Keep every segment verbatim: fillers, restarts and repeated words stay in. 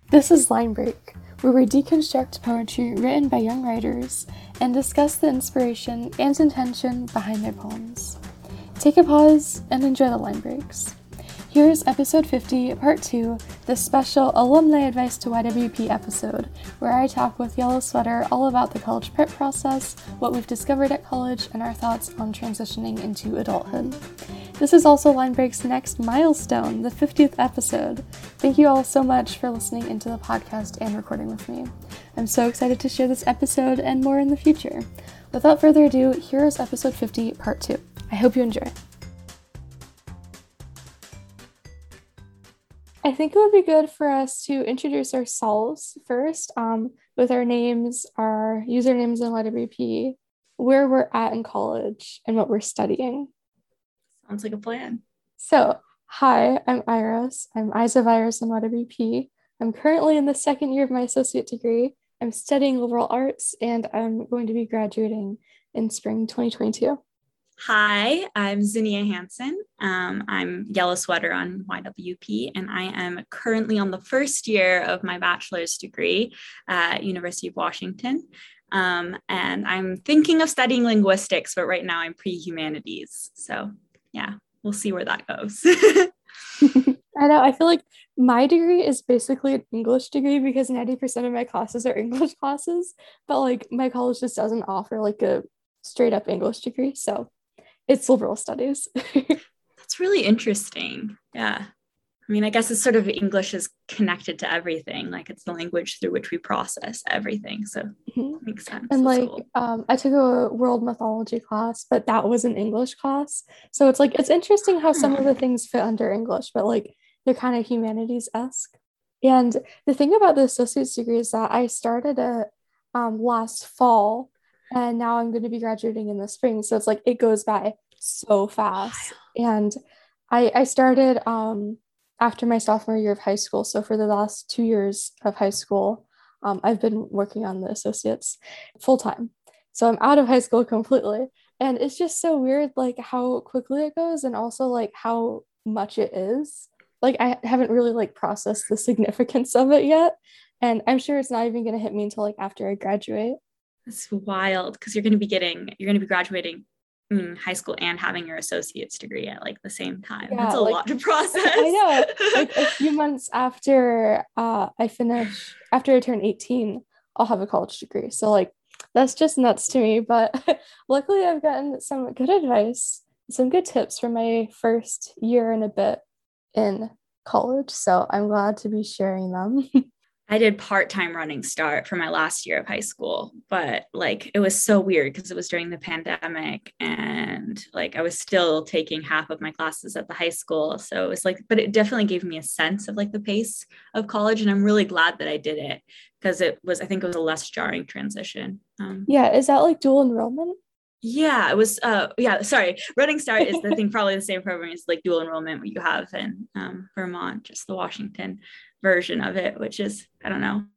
This is Line Break, where we deconstruct poetry written by young writers and discuss the inspiration and intention behind their poems. Take a pause and enjoy the line breaks. Here's episode fifty, part two, the special Alumni Advice to Y W P episode, where I talk with Yellow Sweater all about the college prep process, what we've discovered at college, and our thoughts on transitioning into adulthood. This is also Line Break's next milestone, the fiftieth episode. Thank you all so much for listening into the podcast and recording with me. I'm so excited to share this episode and more in the future. Without further ado, here is episode fifty, part two. I hope you enjoy. I think it would be good for us to introduce ourselves first, um, with our names, our usernames in Y W P, where we're at in college, and what we're studying. Sounds like a plan. So, hi, I'm Iris. I'm Isa Virus in Y W P. I'm currently in the second year of my associate degree. I'm studying liberal arts, and I'm going to be graduating in spring twenty twenty-two. Hi, I'm Zinnia Hansen. Um, I'm Yellow Sweater on Y W P, and I am currently on the first year of my bachelor's degree at University of Washington. Um, and I'm thinking of studying linguistics, but right now I'm pre-humanities. So yeah, we'll see where that goes. I know, I feel like my degree is basically an English degree because ninety percent of my classes are English classes, but like my college just doesn't offer like a straight up English degree. So it's liberal studies. That's really interesting. Yeah. I mean, I guess it's sort of English is connected to everything. Like it's the language through which we process everything. So mm-hmm. It makes sense. And That's like, cool. um, I took a world mythology class, but that was an English class. So it's like, it's interesting how some of the things fit under English, but like they're kind of humanities-esque. And the thing about the associate's degree is that I started it um, last fall, and now I'm going to be graduating in the spring. So it's like, it goes by so fast. And I, I started um, after my sophomore year of high school. So for the last two years of high school, um, I've been working on the associates full time. So I'm out of high school completely. And it's just so weird, like how quickly it goes and also like how much it is. Like I haven't really like processed the significance of it yet. And I'm sure it's not even going to hit me until like after I graduate. It's wild because you're going to be getting, you're going to be graduating in high school and having your associate's degree at like the same time. Yeah, That's a like, lot to process. I know. Like a few months after uh, I finish, after I turn eighteen, I'll have a college degree. So like, that's just nuts to me. But luckily I've gotten some good advice, some good tips for my first year and a bit in college. So I'm glad to be sharing them. I did part-time running start for my last year of high school, but like it was so weird because it was during the pandemic and like I was still taking half of my classes at the high school. So it was like, but it definitely gave me a sense of like the pace of college. And I'm really glad that I did it because it was, I think it was a less jarring transition. Um, yeah. Is that like dual enrollment? Yeah, it was, uh, yeah, sorry. Running Start is the thing, probably the same program as like dual enrollment, what you have in um, Vermont, just the Washington version of it, which is, I don't know.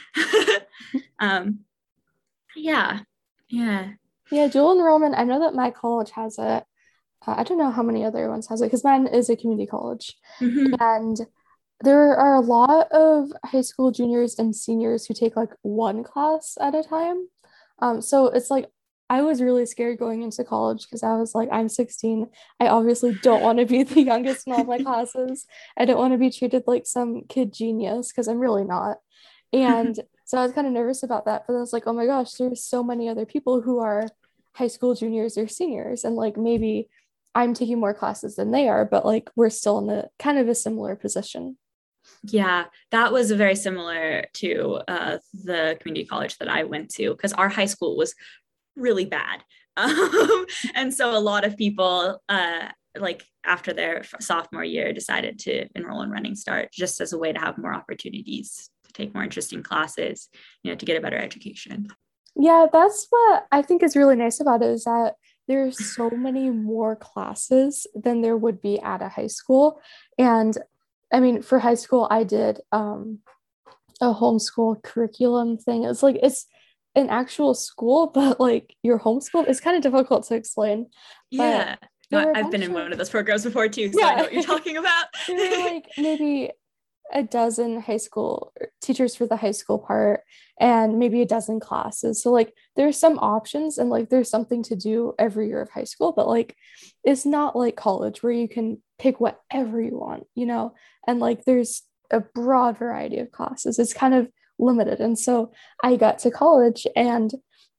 um, yeah, yeah. Yeah, dual enrollment. I know that my college has it. Uh, I don't know how many other ones has it because mine is a community college. Mm-hmm. And there are a lot of high school juniors and seniors who take like one class at a time. Um, so it's like, I was really scared going into college because I was like, I'm sixteen. I obviously don't want to be the youngest in all my classes. I don't want to be treated like some kid genius because I'm really not. And so I was kind of nervous about that. But I was like, oh my gosh, there's so many other people who are high school juniors or seniors. And like maybe I'm taking more classes than they are, but like we're still in a kind of a similar position. Yeah, that was very similar to uh, the community college that I went to because our high school was really bad. Um, and so a lot of people uh, like after their sophomore year decided to enroll in Running Start just as a way to have more opportunities to take more interesting classes, you know, to get a better education. Yeah, that's what I think is really nice about it is that there's so many more classes than there would be at a high school. And I mean, for high school, I did um, a homeschool curriculum thing. It's like, it's an actual school, but like your homeschool is kind of difficult to explain. Yeah. No, I've been in one of those programs before too, so yeah. I know what you're talking about. There were like maybe a dozen high school teachers for the high school part and maybe a dozen classes. So like there's some options and like there's something to do every year of high school, but like it's not like college where you can pick whatever you want, you know, and like there's a broad variety of classes. It's kind of limited. And so I got to college and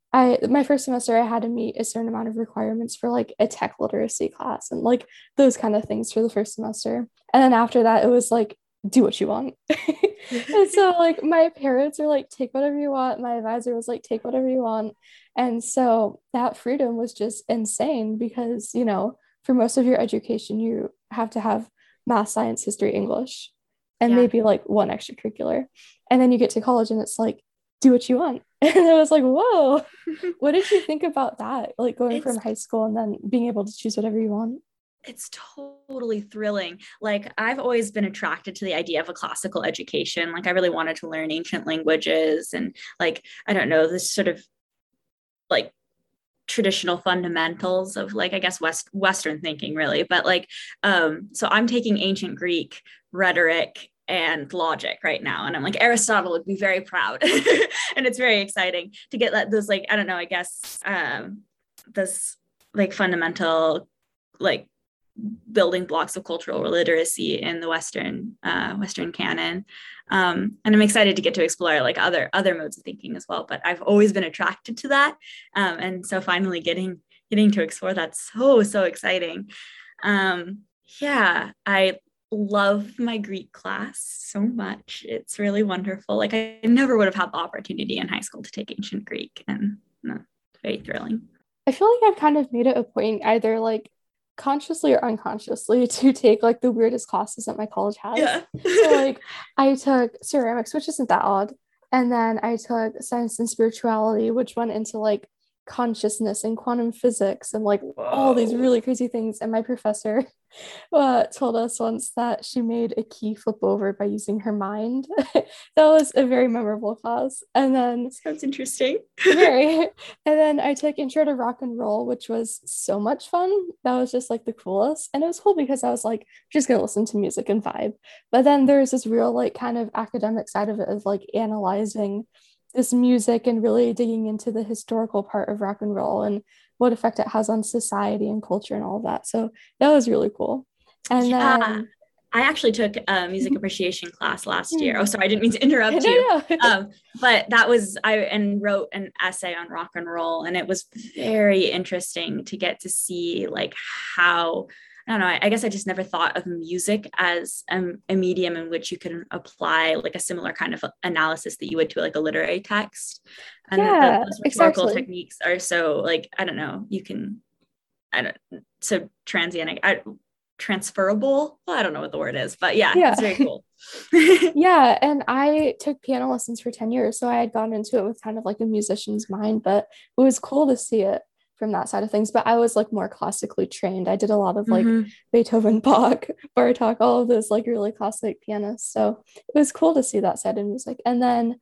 I my first semester I had to meet a certain amount of requirements for like a tech literacy class and like those kind of things for the first semester. And then after that it was like do what you want. And so like my parents were like take whatever you want. My advisor was like take whatever you want. And so that freedom was just insane because, you know, for most of your education you have to have math, science, history, English, and Yeah. maybe like one extracurricular. And then you get to college and it's like do what you want. And I was like, whoa, what did you think about that? Like going It's- from high school and then being able to choose whatever you want. It's totally thrilling. Like I've always been attracted to the idea of a classical education. Like I really wanted to learn ancient languages and like, I don't know, this sort of like traditional fundamentals of like, I guess, West Western thinking really. But like, um, so I'm taking ancient Greek, rhetoric, and logic right now. And I'm like, Aristotle would be very proud. And it's very exciting to get that those like, I don't know, I guess um this like fundamental like building blocks of cultural literacy in the Western uh, Western canon. Um, and I'm excited to get to explore like other other modes of thinking as well. But I've always been attracted to that. Um, and so finally getting getting to explore that's so, so exciting. Um, yeah, I love my Greek class so much. It's really wonderful. Like I never would have had the opportunity in high school to take ancient Greek, and no, it's very thrilling. I feel like I've kind of made it a point either like consciously or unconsciously to take like the weirdest classes that my college has. Yeah. So like I took ceramics, which isn't that odd. And then I took science and spirituality, which went into like consciousness and quantum physics and like all these really crazy things. And my professor uh, told us once that she made a key flip over by using her mind. That was a very memorable class. And then Sounds interesting. very and then I took intro to rock and roll, which was so much fun. That was just like the coolest. And it was cool because I was like just gonna listen to music and vibe. But then there's this real like kind of academic side of it of like analyzing this music and really digging into the historical part of rock and roll and what effect it has on society and culture and all of that. So that was really cool. And Yeah. then I actually took a music appreciation class last Hmm. year. Oh, sorry, I didn't mean to interrupt no, you. no. Um, but that was, I and wrote an essay on rock and roll, and it was very interesting to get to see like how, I don't know, I, I guess I just never thought of music as um, a medium in which you can apply like a similar kind of analysis that you would to like a literary text. And Yeah, the, those rhetorical exactly. techniques are so like, I don't know, you can, I don't, so transient, I, transferable. Well, I don't know what the word is, but yeah, Yeah. it's very cool. Yeah, and I took piano lessons for ten years, so I had gone into it with kind of like a musician's mind, but it was cool to see it from that side of things. But I was like more classically trained. I did a lot of like Mhm. Beethoven, Bach, Bartok, all of those like really classic pianists. So it was cool to see that side of music. And then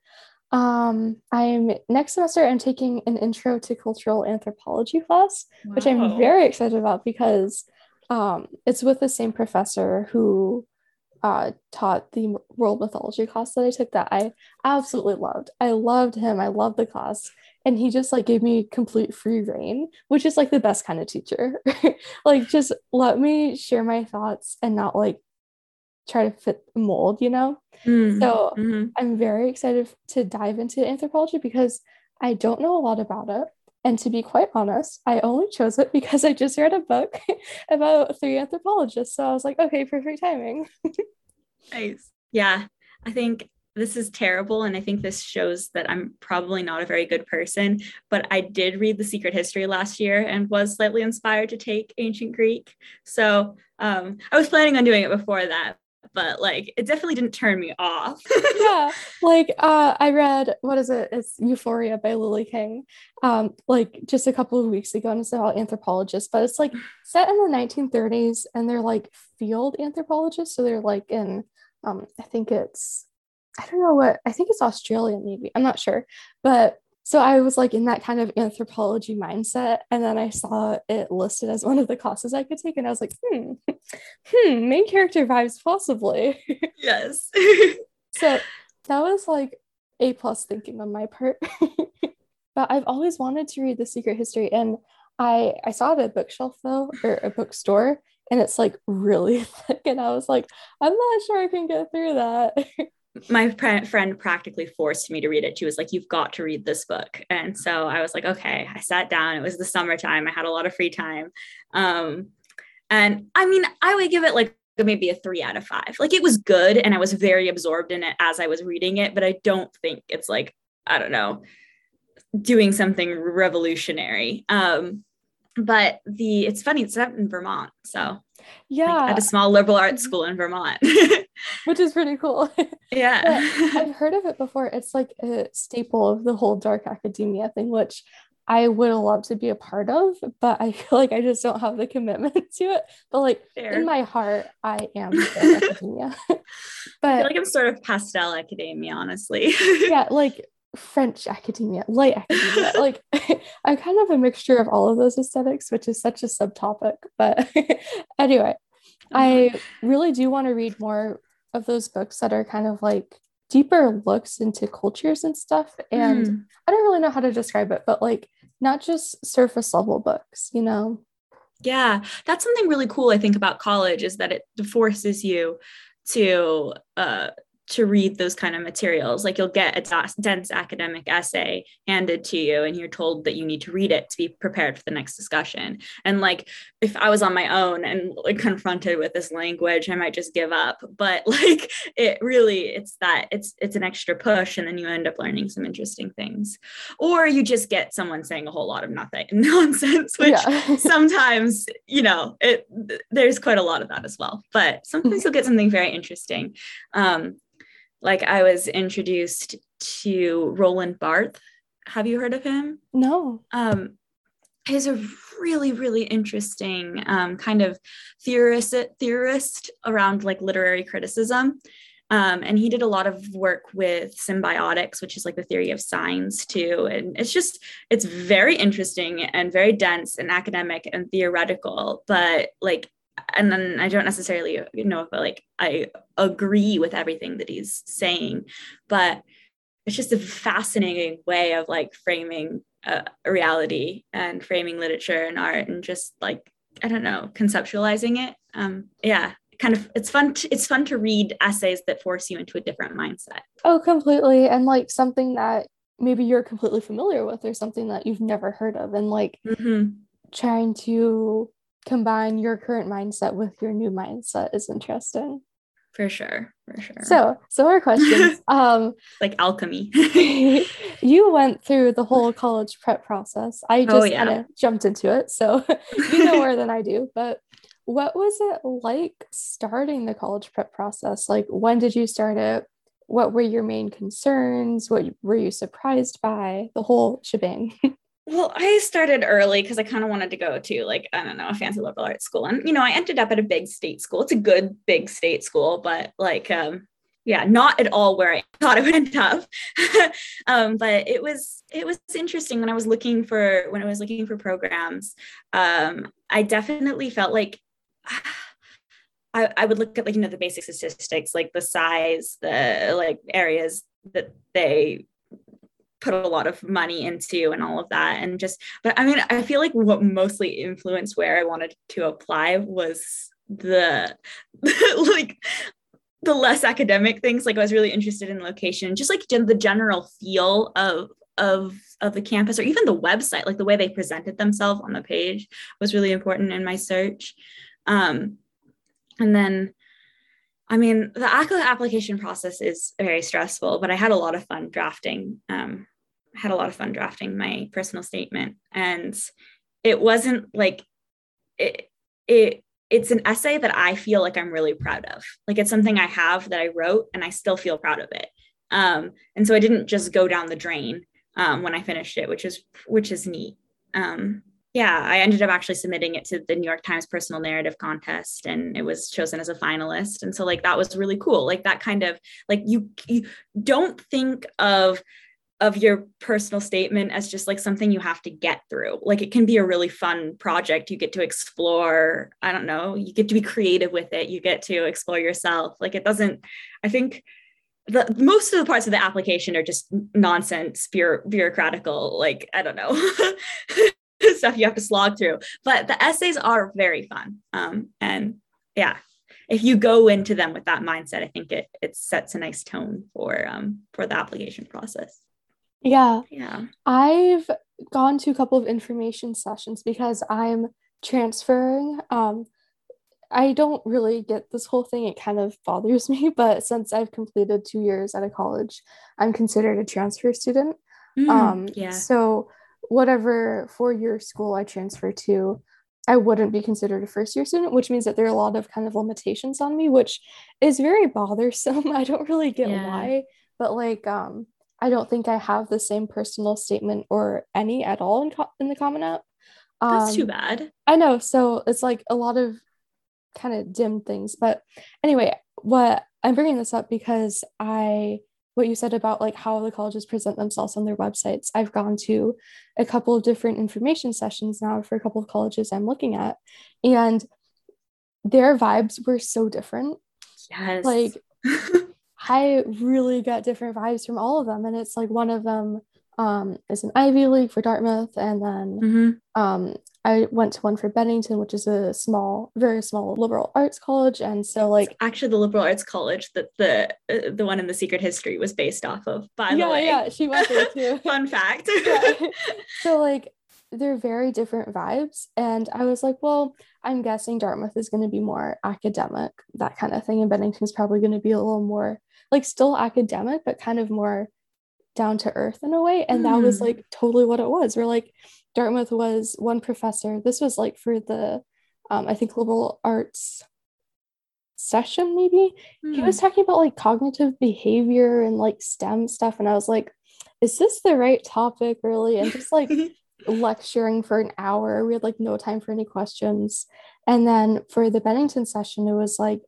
um I'm next semester I'm taking an intro to cultural anthropology class, which I'm Wow. very excited about because um it's with the same professor who uh taught the world mythology class that I took that I absolutely loved. I loved him. I loved the class. And he just like gave me complete free reign, which is like the best kind of teacher. Like just let me share my thoughts and not like try to fit the mold, you know? Mm, So mhm. I'm very excited to dive into anthropology because I don't know a lot about it. And to be quite honest, I only chose it because I just read a book about three anthropologists. So I was like, okay, perfect timing. Nice. Yeah, I think this is terrible. And I think this shows that I'm probably not a very good person, but I did read The Secret History last year and was slightly inspired to take ancient Greek. So um, I was planning on doing it before that, but like it definitely didn't turn me off. Yeah, like uh I read what is it? It's Euphoria by Lily King, um, like just a couple of weeks ago, and it's about anthropologists, but it's like set in the nineteen thirties, and they're like field anthropologists, so they're like in um, I think it's I don't know what I think it's Australia, maybe I'm not sure, but so I was like in that kind of anthropology mindset, and then I saw it listed as one of the classes I could take, and I was like, hmm, hmm, main character vibes possibly. Yes. So That was like A plus thinking on my part. But I've always wanted to read The Secret History, and I I saw it at a bookshelf though, or a bookstore, and it's like really thick, and I was like, I'm not sure I can get through that. My pr- friend practically forced me to read it. She was like, you've got to read this book. And so I was like, okay. I sat down. It was the summertime. I had a lot of free time. Um, and I mean, I would give it like maybe a three out of five. Like, it was good, and I was very absorbed in it as I was reading it, but I don't think it's like, I don't know, doing something revolutionary. Um, but the it's funny, it's set in Vermont. So Yeah, like at a small liberal arts school in Vermont. Which is pretty cool. Yeah. I've heard of it before. It's like a staple of the whole dark academia thing, which I would love to be a part of, but I feel like I just don't have the commitment to it. But like Fair. In my heart, I am dark academia. But I feel like I'm sort of pastel academia, honestly. Yeah, like French academia, light academia. Like I'm kind of a mixture of all of those aesthetics, which is such a subtopic. But anyway, I really do want to read more of those books that are kind of like deeper looks into cultures and stuff. And mm. I don't really know how to describe it, but like not just surface level books, you know? Yeah, that's something really cool I think about college, is that it forces you to uh to read those kind of materials. Like, you'll get a dense academic essay handed to you, and you're told that you need to read it to be prepared for the next discussion. And like, if I was on my own and like confronted with this language, I might just give up. But like, it really, it's that it's, it's an extra push, and then you end up learning some interesting things. Or you just get someone saying a whole lot of nothing nonsense, which yeah. sometimes, you know, it, there's quite a lot of that as well, but sometimes you'll get something very interesting. Um, Like, I was introduced to Roland Barthes. Have you heard of him? No. Um, he's a really, really interesting um, kind of theorist, theorist around like literary criticism. Um, and he did a lot of work with symbiotics, which is like the theory of signs too. And it's just, it's very interesting and very dense and academic and theoretical, but like, and then I don't necessarily know if like I agree with everything that he's saying, but it's just a fascinating way of like framing a, a reality and framing literature and art, and just like, I don't know, conceptualizing it. Um, yeah, kind of, it's fun. To, it's fun to read essays that force you into a different mindset. Oh, completely. And like something that maybe you're completely familiar with, or something that you've never heard of, and like mm-hmm. trying to combine your current mindset with your new mindset is interesting. For sure, for sure. So, so more questions. Um, like alchemy. You went through the whole college prep process. I just oh, yeah. kind of jumped into it, so you know more than I do. But what was it like starting the college prep process? Like, when did you start it? What were your main concerns? What were you surprised by? The whole shebang. Well, I started early because I kind of wanted to go to like, I don't know, a fancy liberal arts school. And, you know, I ended up at a big state school. It's a good, big state school, but like, um, yeah, not at all where I thought it would end up. um, but it was, it was interesting when I was looking for, when I was looking for programs. Um, I definitely felt like I, I would look at like, you know, the basic statistics, like the size, the like areas that they put a lot of money into and all of that. And just, but I mean, I feel like what mostly influenced where I wanted to apply was the, like the less academic things. Like I was really interested in location, just like the general feel of, of, of the campus, or even the website, like the way they presented themselves on the page was really important in my search. Um, and then I mean, the A C A application process is very stressful, but I had a lot of fun drafting. Um, I had a lot of fun drafting my personal statement, and it wasn't like it. It it's an essay that I feel like I'm really proud of. Like it's something I have that I wrote, and I still feel proud of it. Um, and so I didn't just go down the drain um, when I finished it, which is which is neat. Um, Yeah, I ended up actually submitting it to the New York Times Personal Narrative Contest, and it was chosen as a finalist. And so like, that was really cool. Like that kind of like, you, you don't think of, of your personal statement as just like something you have to get through. Like it can be a really fun project. You get to explore, I don't know, you get to be creative with it. You get to explore yourself. Like it doesn't, I think the most of the parts of the application are just nonsense, bureau- bureaucratical, like, I don't know, stuff you have to slog through. But the essays are very fun. Um, and yeah, if you go into them with that mindset, I think it it sets a nice tone for um for the application process. Yeah. Yeah. I've gone to a couple of information sessions because I'm transferring. Um, I don't really get this whole thing. It kind of bothers me, but since I've completed two years at a college, I'm considered a transfer student. Mm, Um, yeah. so whatever four-year school I transfer to, I wouldn't be considered a first year student, which means that there are a lot of kind of limitations on me, which is very bothersome. I don't really get Yeah. why, but like um I don't think I have the same personal statement or any at all in co- in the Common App. That's too Um bad. I know, so it's like a lot of kind of dim things. But anyway, what I'm bringing this up because I, what you said about like how the colleges present themselves on their websites, I've gone to a couple of different information sessions now for a couple of colleges I'm looking at, and their vibes were so different. Yes. Like, I really got different vibes from all of them. And it's like one of them um, is an Ivy League for Dartmouth. And then Mm-hmm. um, I went to one for Bennington, which is a small, very small liberal arts college. And so, like, Actually, the liberal arts college that the uh, the one in The Secret History was based off of, by the yeah, way. yeah, she went there too. Fun fact. Yeah. So, like, they're very different vibes. And I was like, well, I'm guessing Dartmouth is going to be more academic, that kind of thing. And Bennington's probably going to be a little more, like, still academic, but kind of more down to earth in a way. And that was Hmm. like totally what it was. We're like, Dartmouth was one professor. This was like for the, um, I think, liberal arts session, maybe. He was Hmm. talking about like cognitive behavior and like STEM stuff. And I was like, is this the right topic, really? And just like lecturing for an hour. We had like no time for any questions. And then for the Bennington session, it was like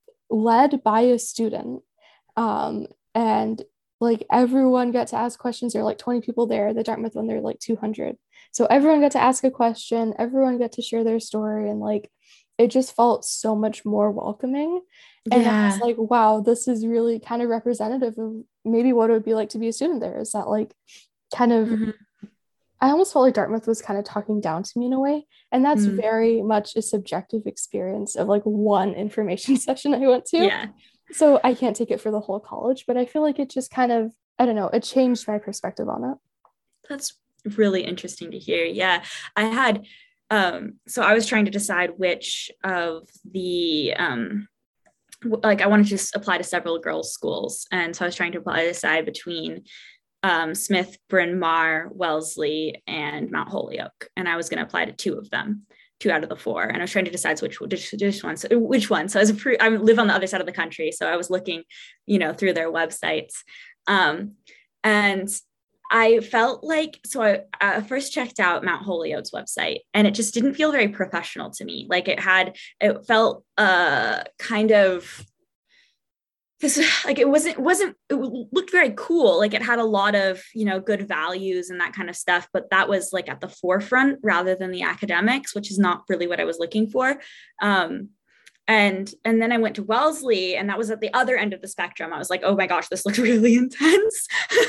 led by a student. Um, and like everyone got to ask questions. There were like twenty people there. The Dartmouth one, there were like two hundred. So everyone got to ask a question. Everyone got to share their story. And like it just felt so much more welcoming. And I was Yeah. like, wow, this is really kind of representative of maybe what it would be like to be a student there. Is that like kind of, Mm-hmm. I almost felt like Dartmouth was kind of talking down to me in a way. And that's Mm. very much a subjective experience of like one information session I went to. Yeah. So I can't take it for the whole college, but I feel like it just kind of, I don't know, it changed my perspective on it. That's really interesting to hear. Yeah. I had, um, so I was trying to decide which of the, um, w- like I wanted to s- apply to several girls' schools. And so I was trying to apply decide between um, Smith, Bryn Mawr, Wellesley, and Mount Holyoke. And I was going to apply to two of them, two out of the four. And I was trying to decide which which, which one. So which one. So I was a pre- I live on the other side of the country, so I was looking, you know, through their websites, um, and I felt like so I, I first checked out Mount Holyoke's website, and it just didn't feel very professional to me. Like it had, it felt uh kind of this like it wasn't wasn't it looked very cool, like it had a lot of, you know, good values and that kind of stuff, but that was like at the forefront rather than the academics, which is not really what I was looking for. um and and then I went to Wellesley, and that was at the other end of the spectrum. I was like, oh my gosh, this looks really intense.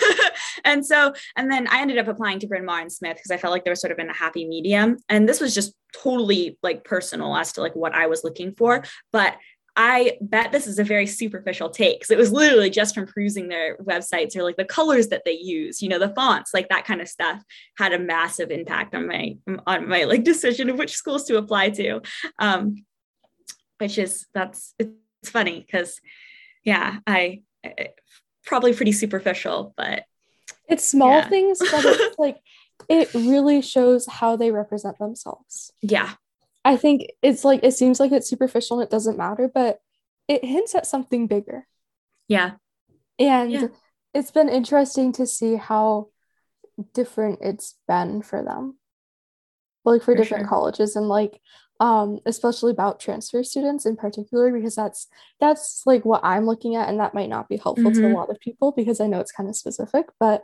And so and then I ended up applying to Bryn Mawr and Smith because I felt like they were sort of in a happy medium, and this was just totally like personal as to like what I was looking for. But I bet this is a very superficial take, because it was literally just from perusing their websites, or like the colors that they use, you know, the fonts, like that kind of stuff had a massive impact on my on my like decision of which schools to apply to. Um, which is that's it's funny because yeah, I, I probably pretty superficial, but It's small yeah. things, but it's like it really shows how they represent themselves. Yeah. I think it's like it seems like it's superficial and it doesn't matter, but it hints at something bigger. Yeah. Yeah. And it's been interesting to see how different it's been for them, like for For different sure. colleges, and like um especially about transfer students in particular, because that's that's like what I'm looking at, and that might not be helpful to a Mm-hmm. lot of people because I know it's kind of specific, but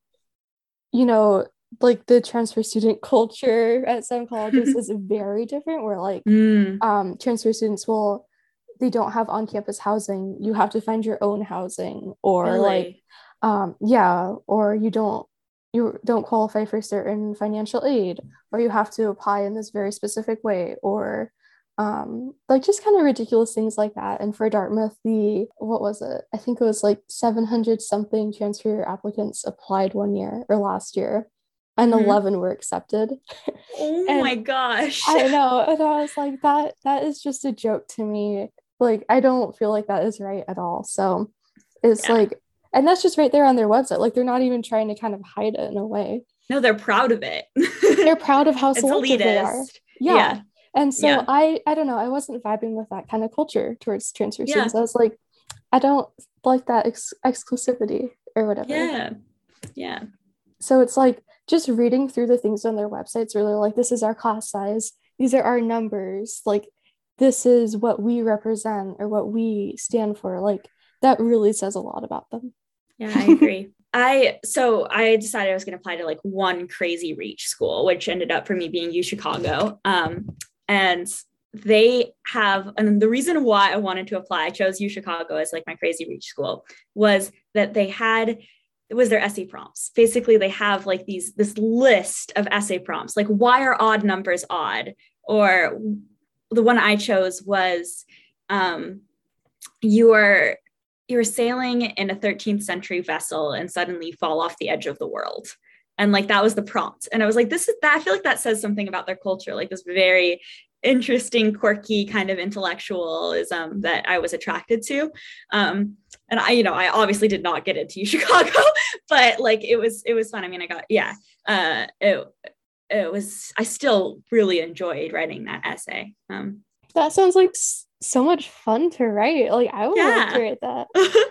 you know, like the transfer student culture at some colleges is very different, where like Mm. um transfer students will they don't have on-campus housing, you have to find your own housing, or Really? like um yeah, or you don't you don't qualify for certain financial aid, or you have to apply in this very specific way, or um like just kind of ridiculous things like that. And for Dartmouth, the what was it? I think it was like seven hundred something transfer applicants applied one year or last year, and Mhm. eleven were accepted. Oh And my gosh. I know, and I was like, that that is just a joke to me. Like, I don't feel like that is right at all. So it's Yeah. like, and that's just right there on their website. Like, they're not even trying to kind of hide it in a way. No, they're proud of it. They're proud of how It's selective they are. elitist. Yeah. Yeah. And so Yeah. I I don't know, I wasn't vibing with that kind of culture towards transfer Yeah. students. I was like, I don't like that ex- exclusivity or whatever. Yeah. Yeah. So it's like just reading through the things on their websites where they're like, this is our class size, these are our numbers, like this is what we represent or what we stand for. Like that really says a lot about them. Yeah, I agree. I so I decided I was going to apply to like one crazy reach school, which ended up for me being U Chicago. Um, and they have, and the reason why I wanted to apply, I chose U Chicago as like my crazy reach school, was that they had, it was their essay prompts. Basically, they have like these, this list of essay prompts, like why are odd numbers odd? Or the one I chose was, um, you are, you were sailing in a thirteenth century vessel and suddenly fall off the edge of the world. And like, that was the prompt. And I was like, this is that, I feel like that says something about their culture, like this very interesting, quirky kind of intellectualism that I was attracted to. Um, and I, you know, I obviously did not get into Chicago, but like, it was, it was fun. I mean, I got, yeah, uh, it, it was, I still really enjoyed writing that essay. Um, That sounds like so much fun to write. Like I would yeah. love to write that.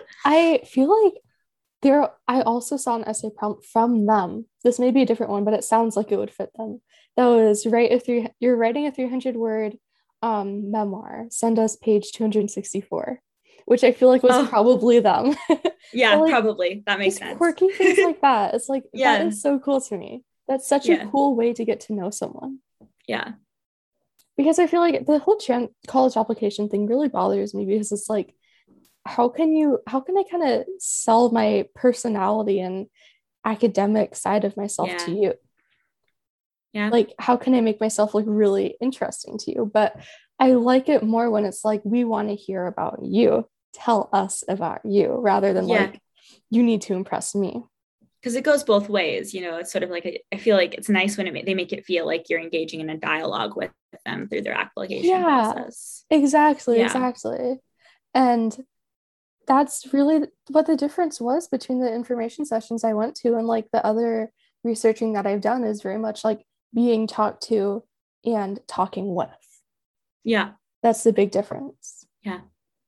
I feel like there, I also saw an essay prompt from them. This may be a different one, but it sounds like it would fit them. That was write a three, you're writing a three hundred word um, memoir, send us page two hundred sixty-four, which I feel like was oh. probably them. Yeah, like, probably. That makes sense. Quirky things like that. It's like, yeah. that is so cool to me. That's such yeah. a cool way to get to know someone. Yeah. Because I feel like the whole tran- college application thing really bothers me, because it's like, how can you, how can I kind of sell my personality and academic side of myself yeah. to you? Yeah. Like, how can I make myself look really interesting to you? But I like it more when it's like, we want to hear about you. Tell us about you, rather than yeah. like, you need to impress me. Because it goes both ways, you know. It's sort of like, a, I feel like it's nice when it, they make it feel like you're engaging in a dialogue with them through their application yeah, process. Exactly, yeah. exactly. And that's really what the difference was between the information sessions I went to and like the other researching that I've done, is very much like being talked to and talking with. Yeah. That's the big difference. Yeah.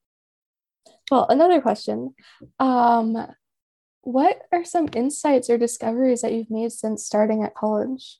Well, another question. Um, what are some insights or discoveries that you've made since starting at college?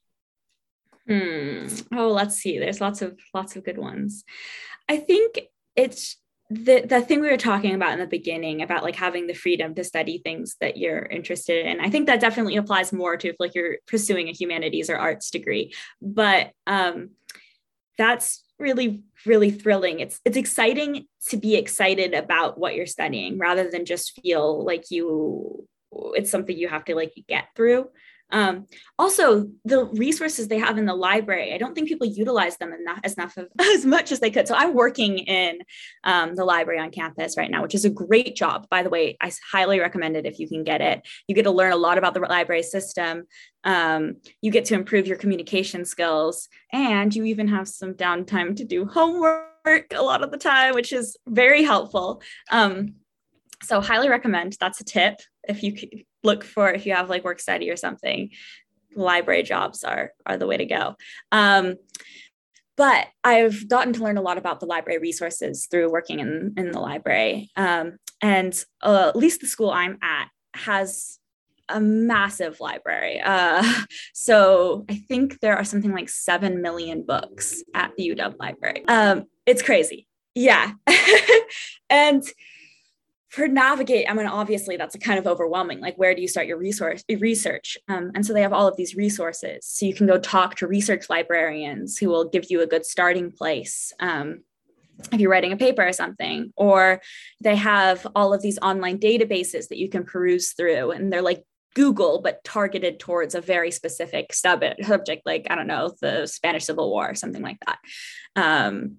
Hmm. Oh, let's see. There's lots of lots of good ones. I think it's the the thing we were talking about in the beginning about like having the freedom to study things that you're interested in. I think that definitely applies more to if like you're pursuing a humanities or arts degree. But um, that's really, really thrilling. It's it's exciting to be excited about what you're studying rather than just feel like you it's something you have to like get through. Um, also, the resources they have in the library, I don't think people utilize them enough, as, enough of, as much as they could. So I'm working in um, the library on campus right now, which is a great job. By the way, I highly recommend it if you can get it. You get to learn a lot about the library system. Um, you get to improve your communication skills, and you even have some downtime to do homework a lot of the time, which is very helpful. Um, So highly recommend. That's a tip. If you could look for, if you have like work study or something, library jobs are, are the way to go. Um, but I've gotten to learn a lot about the library resources through working in, in the library. Um, and uh, at least the school I'm at has a massive library. Uh, so I think there are something like seven million books at the U W library. Um, it's crazy. Yeah. And for navigate, I mean, obviously that's a kind of overwhelming. Like, where do you start your resource research? Um, and so they have all of these resources. So you can go talk to research librarians who will give you a good starting place. Um, if you're writing a paper or something, or they have all of these online databases that you can peruse through, and they're like Google, but targeted towards a very specific subject, like, I don't know, the Spanish Civil War or something like that. Um,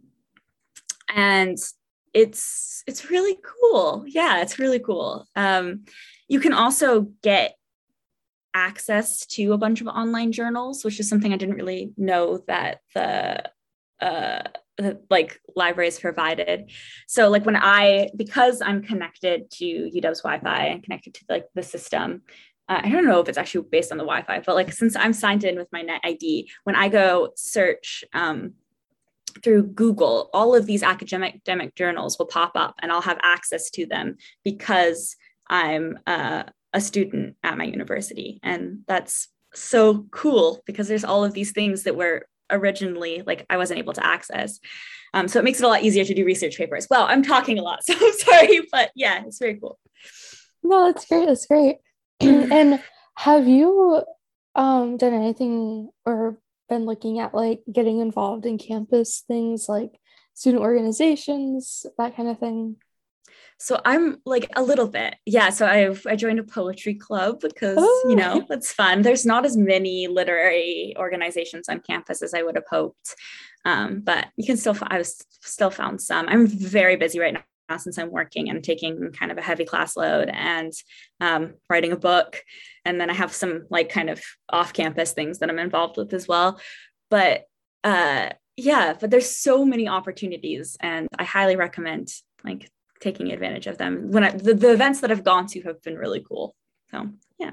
and it's, it's really cool. Yeah, it's really cool. Um, you can also get access to a bunch of online journals, which is something I didn't really know that the, uh, the, like libraries provided. So like when I, because I'm connected to U W's Wi-Fi and connected to like the system, uh, I don't know if it's actually based on the Wi-Fi, but like since I'm signed in with my Net I D, when I go search um, through Google, all of these academic, academic journals will pop up, and I'll have access to them because I'm uh, a student at my university. And that's so cool because there's all of these things that were originally like I wasn't able to access. Um, so it makes it a lot easier to do research papers. Well, I'm talking a lot, so I'm sorry, but yeah, it's very cool. No, that's great. That's great. And have you um, done anything or been looking at like getting involved in campus things like student organizations, that kind of thing? So I'm like a little bit, yeah. So I've I joined a poetry club because Oh. you know it's fun. There's not as many literary organizations on campus as I would have hoped, um, but you can still. I was still found some. I'm very busy right now since I'm working and taking kind of a heavy class load and um, writing a book, and then I have some like kind of off-campus things that I'm involved with as well. But uh, yeah, but there's so many opportunities, and I highly recommend like taking advantage of them. When I, the, the events that I've gone to have been really cool. So yeah.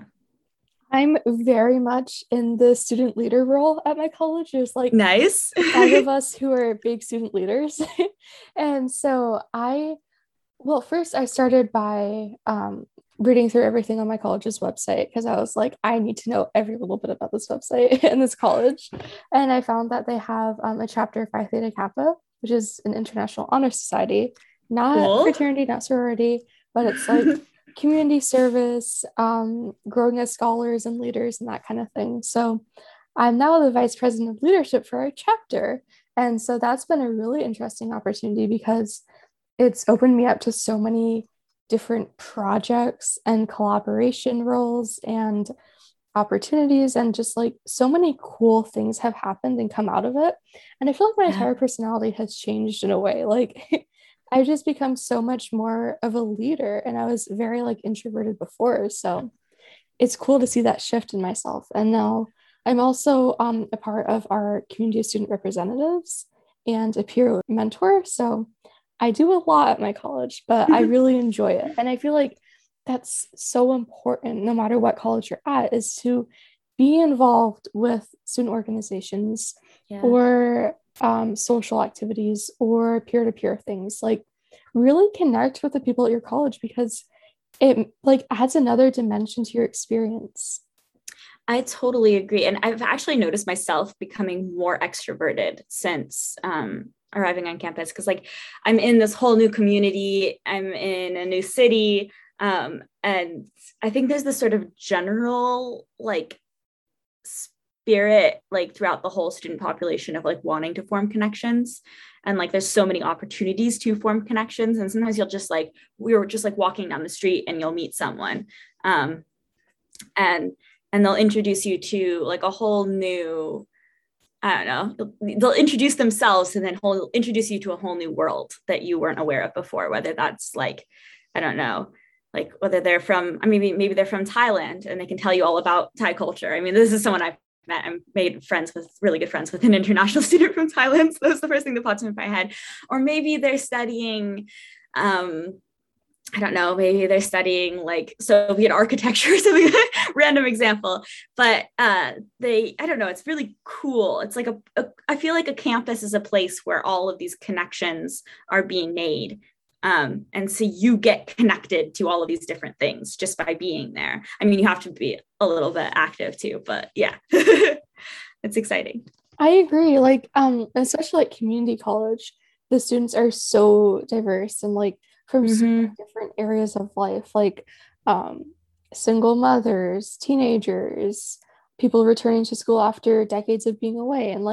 I'm very much in the student leader role at my college. There's like nice five of us who are big student leaders. And so I, well, first I started by um, reading through everything on my college's website because I was like, I need to know every little bit about this website and this college. And I found that they have um, a chapter of Phi Theta Kappa, which is an international honor society. Not cool. Fraternity, not sorority, but it's like community service, um, growing as scholars and leaders and that kind of thing. So I'm now the vice president of leadership for our chapter. And so that's been a really interesting opportunity because it's opened me up to so many different projects and collaboration roles and opportunities, and just like so many cool things have happened and come out of it. And I feel like my yeah. entire personality has changed in a way. Like I've just become so much more of a leader, and I was very like introverted before. So it's cool to see that shift in myself. And now I'm also um, a part of our community of student representatives and a peer mentor. So I do a lot at my college, but I really enjoy it. And I feel like that's so important, no matter what college you're at, is to be involved with student organizations yeah. or um, social activities or peer-to-peer things. Like really connect with the people at your college because it like adds another dimension to your experience. I totally agree. And I've actually noticed myself becoming more extroverted since um, arriving on campus, because like I'm in this whole new community, I'm in a new city, um, and I think there's this sort of general like spirit like throughout the whole student population of like wanting to form connections, and like there's so many opportunities to form connections, and sometimes you'll just like we were just like walking down the street and you'll meet someone um, and and they'll introduce you to like a whole new, I don't know, they'll introduce themselves and then whole, introduce you to a whole new world that you weren't aware of before, whether that's like, I don't know, like whether they're from, I mean, maybe, maybe they're from Thailand and they can tell you all about Thai culture. I mean, this is someone I've met and made friends with, really good friends with an international student from Thailand. So that's the first thing that pops into my head. Or maybe they're studying, um, I don't know, maybe they're studying like Soviet architecture or something, random example, but uh, they, I don't know, it's really cool. It's like a, a, I feel like a campus is a place where all of these connections are being made. Um, and so you get connected to all of these different things just by being there. I mean, you have to be a little bit active too, but yeah, it's exciting. I agree. Like, um, especially like community college, the students are so diverse and like from mm-hmm. so many different areas of life, like um, single mothers, teenagers, people returning to school after decades of being away, and like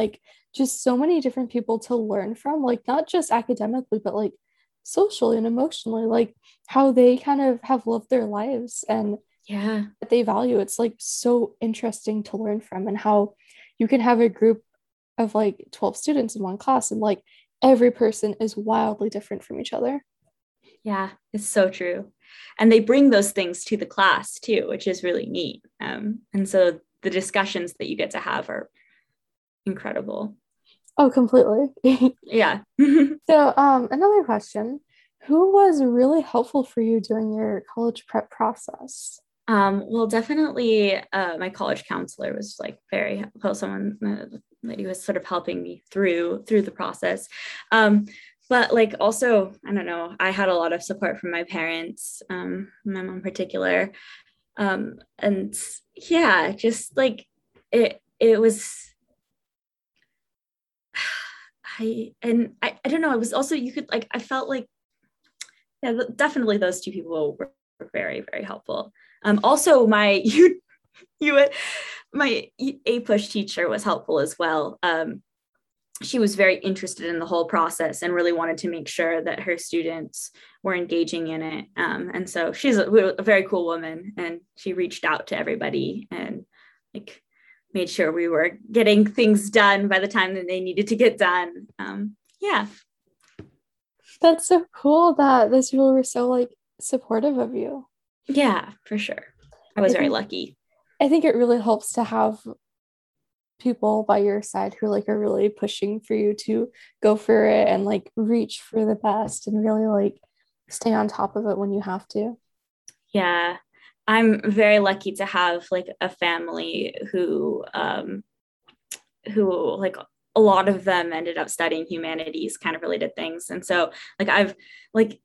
just so many different people to learn from, like not just academically, but like socially and emotionally, like how they kind of have lived their lives and Yeah. what they value. It's like so interesting to learn from, and how you can have a group of like twelve students in one class and like every person is wildly different from each other. Yeah, it's so true. And they bring those things to the class too, which is really neat. Um, and so the discussions that you get to have are incredible. Oh, completely. Yeah. So, um, another question. Who was really helpful for you during your college prep process? Um, well, definitely, uh, my college counselor was like very helpful. Someone uh, that he was sort of helping me through through the process. Um, but like also, I don't know, I had a lot of support from my parents, um, my mom in particular, um, and yeah, just like it. It was. I and I, I don't know. It was also you could like I felt like yeah, definitely those two people were, were very very helpful. Um, also my you you my A push teacher was helpful as well. Um, she was very interested in the whole process and really wanted to make sure that her students were engaging in it. Um, and so she's a, a very cool woman, and she reached out to everybody and like made sure we were getting things done by the time that they needed to get done. Um, yeah. That's so cool that those people were so like supportive of you. Yeah, for sure. I I was very think lucky. I think it really helps to have people by your side who like are really pushing for you to go for it and like reach for the best and really like stay on top of it when you have to. Yeah. I'm very lucky to have like a family who um who like a lot of them ended up studying humanities kind of related things. And so like I've like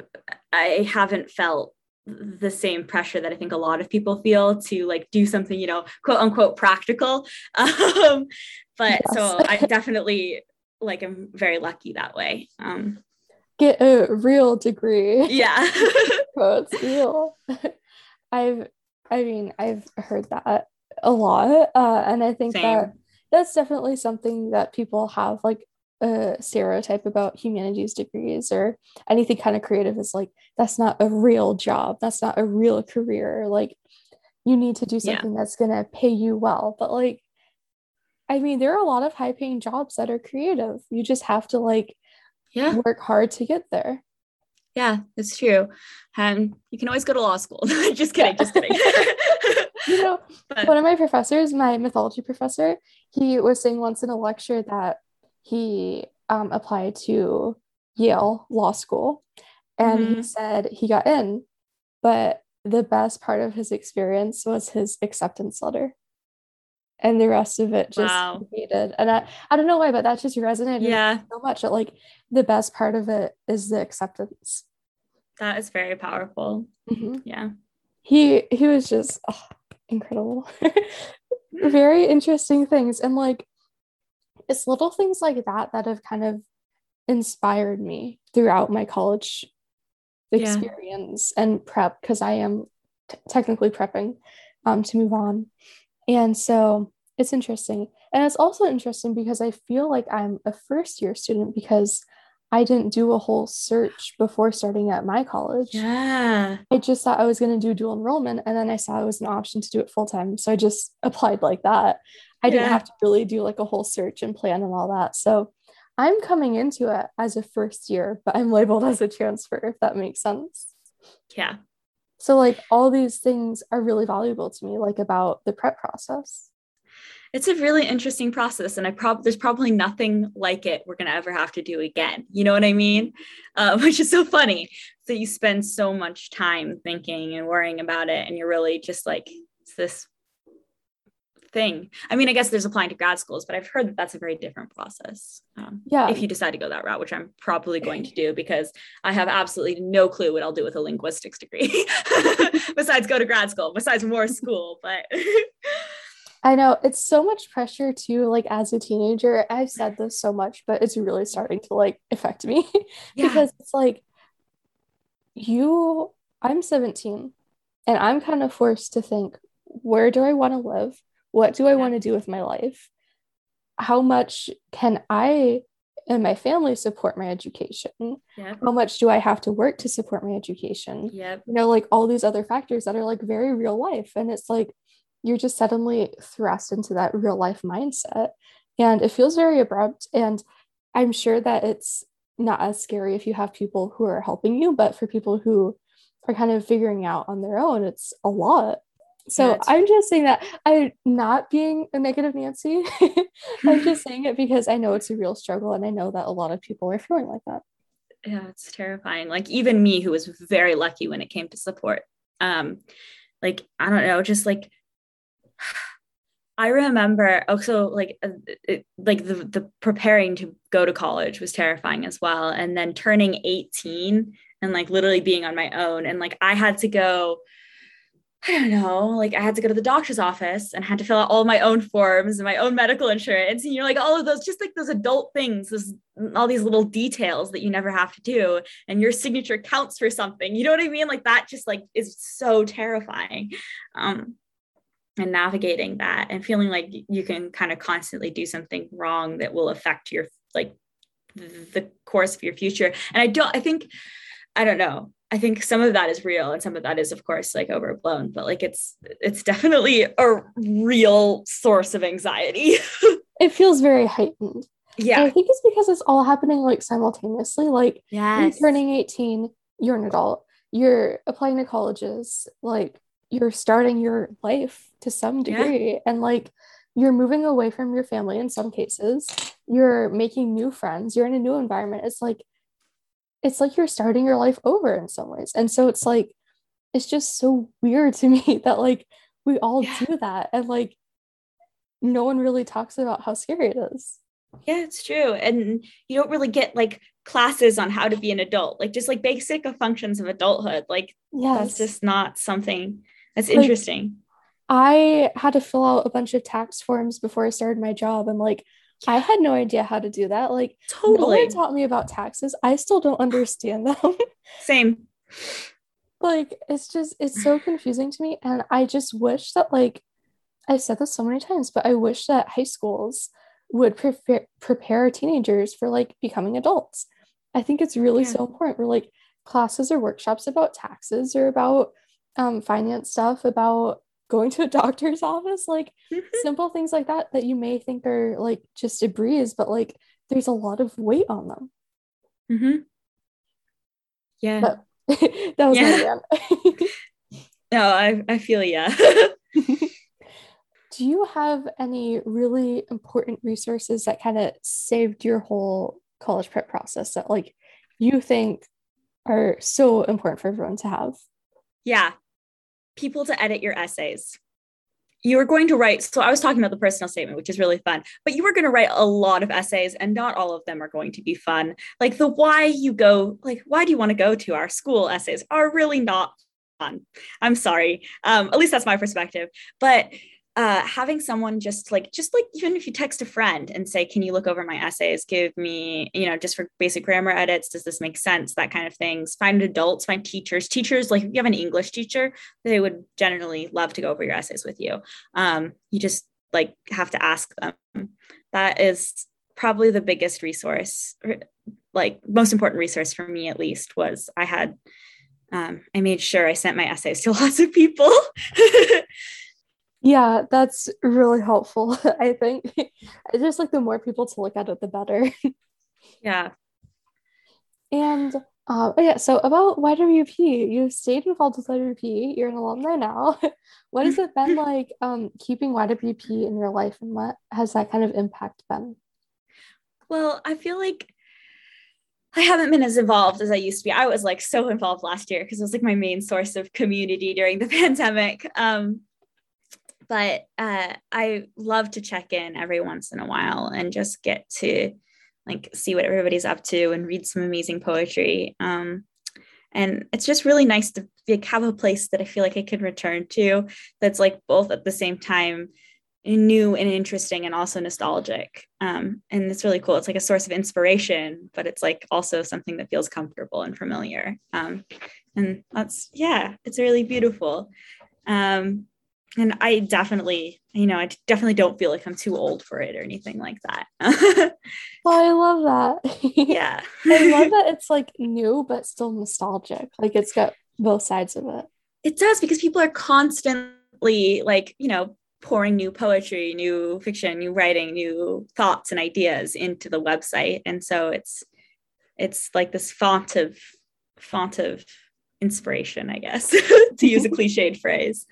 I haven't felt the same pressure that I think a lot of people feel to like do something, you know, quote unquote practical. Um, but Yes. so I definitely like I'm very lucky that way. Um, Get a real degree. yeah. Quotes real. I've I mean, I've heard that a lot. Uh, and I think that Same. that's definitely something that people have like a stereotype about humanities degrees or anything kind of creative is like, that's not a real job. That's not a real career. Like, you need to do Yeah. something that's going to pay you well. But like, I mean, there are a lot of high paying jobs that are creative. You just have to like Yeah. work hard to get there. Yeah, it's true. Um, you can always go to law school. Just kidding, Yeah. just kidding. You know, But one of my professors, my mythology professor, he was saying once in a lecture that he um, applied to Yale Law School, and he mhm. said he got in, but the best part of his experience was his acceptance letter. And the rest of it just Wow. he hated. And I, I don't know why, but that just resonated with me Yeah, so much that like the best part of it is the acceptance. that is very powerful. Mhm. Yeah. He he was just oh, incredible. Very interesting things. And like it's little things like that that have kind of inspired me throughout my college Yeah. experience and prep because I am t- technically prepping um, to move on. And so it's interesting. And it's also interesting because I feel like I'm a first year student because I didn't do a whole search before starting at my college. Yeah. I just thought I was going to do dual enrollment, and then I saw it was an option to do it full time. So I just applied like that. I didn't Yeah. have to really do like a whole search and plan and all that. So I'm coming into it as a first year, but I'm labeled as a transfer, if that makes sense. Yeah. So, like, all these things are really valuable to me, like about the prep process. It's a really interesting process, and I prob there's probably nothing like it we're gonna ever have to do again. You know what I mean? Uh, which is so funny that you spend so much time thinking and worrying about it, and you're really just like it's this thing. I mean, I guess there's applying to grad schools, but I've heard that that's a very different process. Um, Yeah. if you decide to go that route, which I'm probably going to do because I have absolutely no clue what I'll do with a linguistics degree besides go to grad school, besides more school. But I know it's so much pressure too, like as a teenager. I've said this so much, but it's really starting to like affect me yeah, because it's like you, I'm seventeen and I'm kind of forced to think, where do I want to live? What do I yeah, want to do with my life? how much can I and my family support my education? Yep. How much do I have to work to support my education? Yep. You know, like all these other factors that are like very real life. And it's like you're just suddenly thrust into that real life mindset. And it feels very abrupt. And I'm sure that it's not as scary if you have people who are helping you, but for people who are kind of figuring out on their own, it's a lot. So Yeah, I'm just saying that I'm not being a negative Nancy. I'm just saying it because I know it's a real struggle and I know that a lot of people are feeling like that. Yeah, it's terrifying. Like even me, who was very lucky when it came to support. Um, like, I don't know, just like I remember also like uh, it, like the the preparing to go to college was terrifying as well. And then turning eighteen and like literally being on my own. And like I had to go, I don't know, like I had to go to the doctor's office and had to fill out all my own forms and my own medical insurance. And you're like, all of those, just like those adult things, those, all these little details that you never have to do. And your signature counts for something. You know what I mean? Like that just like is so terrifying. Um, and navigating that and feeling like you can kind of constantly do something wrong that will affect your, like the course of your future. And I don't, I think, I don't know. I think some of that is real and some of that is of course like overblown, but like it's it's definitely a real source of anxiety. It feels very heightened. Yeah. And I think it's because it's all happening like simultaneously. Like Yes. you're turning eighteen, you're an adult, you're applying to colleges, like you're starting your life to some degree. Yeah. And like you're moving away from your family in some cases, you're making new friends, you're in a new environment. It's like it's like you're starting your life over in some ways. And so it's like, it's just so weird to me that like we all yeah. do that. And like, no one really talks about how scary it is. Yeah, it's true. And you don't really get like classes on how to be an adult, like just like basic functions of adulthood. Like yes. That's just not something that's like, interesting. I had to fill out a bunch of tax forms before I started my job. And like, I had no idea how to do that. Like, totally. No one taught me about taxes. I still don't understand them. Same. Like, it's just, it's so confusing to me. And I just wish that, like, I've said this so many times, but I wish that high schools would prepare, prepare teenagers for, like, becoming adults. I think it's really yeah. so important. We're like, classes or workshops about taxes or about um, finance stuff, about going to a doctor's office, like simple things like that that you may think are like just a breeze, but like there's a lot of weight on them. Mm-hmm. Yeah. But, that was yeah. my rant. No, I, I feel yeah. Do you have any really important resources that kind of saved your whole college prep process that like you think are so important for everyone to have? Yeah. People to edit your essays. You are going to write, so I was talking about the personal statement, which is really fun, but you are going to write a lot of essays and not all of them are going to be fun. Like the why you go, like, why do you want to go to our school essays are really not fun. I'm sorry. Um, at least that's my perspective. But uh, having someone just like, just like, even if you text a friend and say, can you look over my essays? Give me, you know, just for basic grammar edits. Does this make sense? That kind of things. Find adults, find teachers, teachers, like if you have an English teacher, they would generally love to go over your essays with you. Um, you just like have to ask them. That is probably the biggest resource, like most important resource for me, at least, was I had, um, I made sure I sent my essays to lots of people. Yeah, that's really helpful. I think it's just like the more people to look at it, the better. Yeah. And um, yeah, so about Y W P, you've stayed involved with Y W P. You're an alumni now. What has it been like um, keeping Y W P in your life, and what has that kind of impact been? Well, I feel like I haven't been as involved as I used to be. I was like so involved last year because it was like my main source of community during the pandemic. Um, But uh, I love to check in every once in a while and just get to like see what everybody's up to and read some amazing poetry. Um, and it's just really nice to like, have a place that I feel like I can return to that's like both at the same time new and interesting and also nostalgic. Um, and it's really cool. It's like a source of inspiration, but it's like also something that feels comfortable and familiar. Um, and that's, yeah, it's really beautiful. Um, and I definitely, you know, I definitely don't feel like I'm too old for it or anything like that. Oh, I love that. Yeah. I love that it's like new but still nostalgic. Like it's got both sides of it. It does, because people are constantly like, you know, pouring new poetry, new fiction, new writing, new thoughts and ideas into the website. And so it's it's like this font of font of inspiration, I guess, to use a cliched phrase.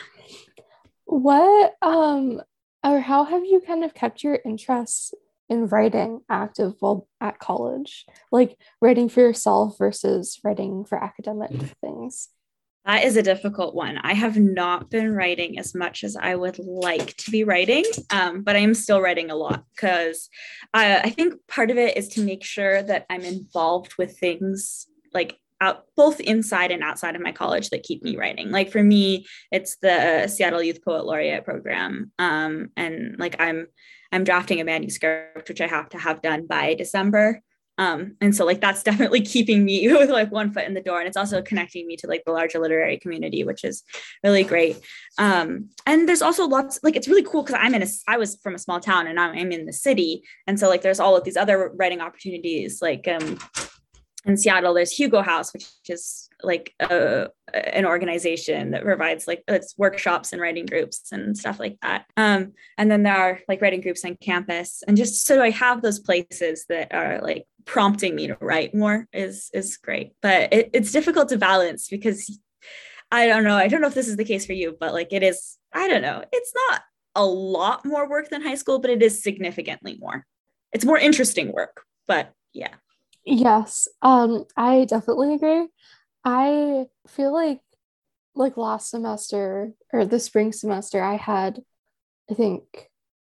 What um or how have you kind of kept your interests in writing active while at college? Like writing for yourself versus writing for academic things. That is a difficult one. I have not been writing as much as I would like to be writing, um, but I am still writing a lot because uh, I think part of it is to make sure that I'm involved with things like out both inside and outside of my college that keep me writing. Like for me, it's the Seattle Youth Poet Laureate program, um, and like I'm I'm drafting a manuscript, which I have to have done by December. Um, and so like that's definitely keeping me with like one foot in the door. And it's also connecting me to like the larger literary community, which is really great. Um, and there's also lots, like it's really cool because I'm in a I was from a small town and now I'm in the city. And so like there's all of these other writing opportunities. Like um in Seattle, there's Hugo House, which is like a, an organization that provides like it's workshops and writing groups and stuff like that. Um, and then there are like writing groups on campus, and just so I have those places that are like prompting me to write more is is great. But it, it's difficult to balance because I don't know. I don't know if this is the case for you, but like it is. I don't know. It's not a lot more work than high school, but it is significantly more. It's more interesting work, but yeah. Yes, um, I definitely agree. I feel like like last semester or the spring semester, I had, I think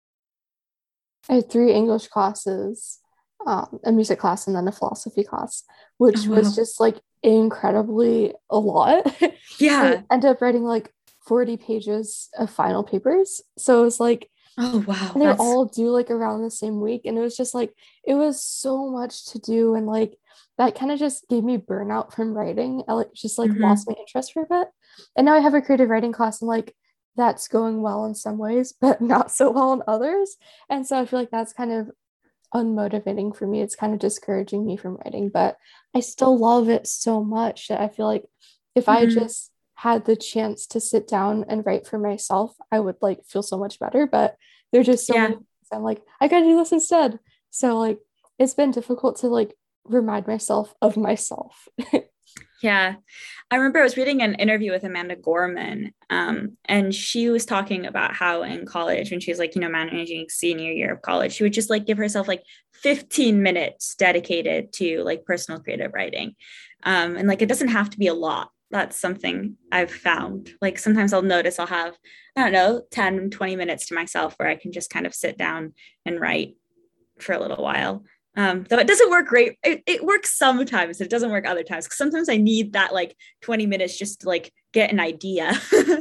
I had three English classes, um, a music class, and then a philosophy class, Oh, which was wow. just like incredibly a lot. I Yeah. ended up writing like forty pages of final papers. So it was like, Oh, wow. and they were That's all due like around the same week. And it was just like, it was so much to do. And like, that kind of just gave me burnout from writing. I like just like lost mhm. my interest for a bit. And now I have a creative writing class and like that's going well in some ways, but not so well in others. And so I feel like that's kind of unmotivating for me. It's kind of discouraging me from writing, but I still love it so much that I feel like if I Mhm. just had the chance to sit down and write for myself, I would like feel so much better. But there's just so many Yeah. things I'm like, I gotta do this instead. So like it's been difficult to like remind myself of myself. Yeah. I remember I was reading an interview with Amanda Gorman, um, and she was talking about how in college, when she was like, you know, managing senior year of college, she would just like give herself like fifteen minutes dedicated to like personal creative writing. Um, and like it doesn't have to be a lot. That's something I've found. Like sometimes I'll notice I'll have, I don't know, ten, twenty minutes to myself where I can just kind of sit down and write for a little while. Um, though it doesn't work great. It, it works sometimes. It doesn't work other times. Because sometimes I need that like twenty minutes just to like get an idea.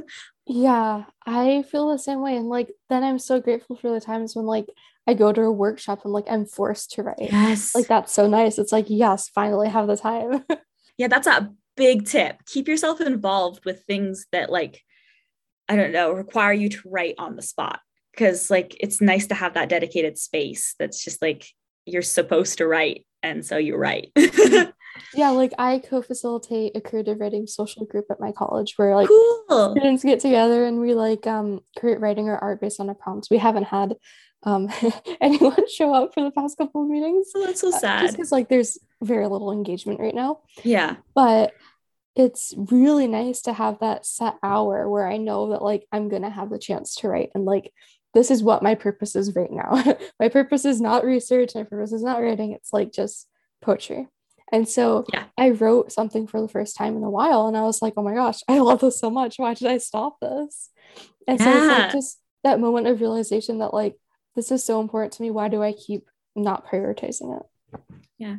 Yeah, I feel the same way. And like then I'm so grateful for the times when like I go to a workshop and like I'm forced to write. Like Yes. that's so nice. It's like, yes, finally have the time. Yeah, that's a big tip. Keep yourself involved with things that like, I don't know, require you to write on the spot. Because like it's nice to have that dedicated space that's just like you're supposed to write. And so you write. Yeah, like I co-facilitate a creative writing social group at my college where like Cool. students get together and we like um create writing or art based on a prompt. We haven't had um anyone show up for the past couple of meetings, Oh, that's so uh, just sad. because like there's very little engagement right now. Yeah. But it's really nice to have that set hour where I know that like I'm gonna have the chance to write and like this is what my purpose is right now. My purpose is not research, my purpose is not writing, it's like just poetry. And so Yeah. I wrote something for the first time in a while and I was like, oh my gosh, I love this so much. Why did I stop this? And so it's like Yeah. just that moment of realization that like this is so important to me. Why do I keep not prioritizing it? Yeah.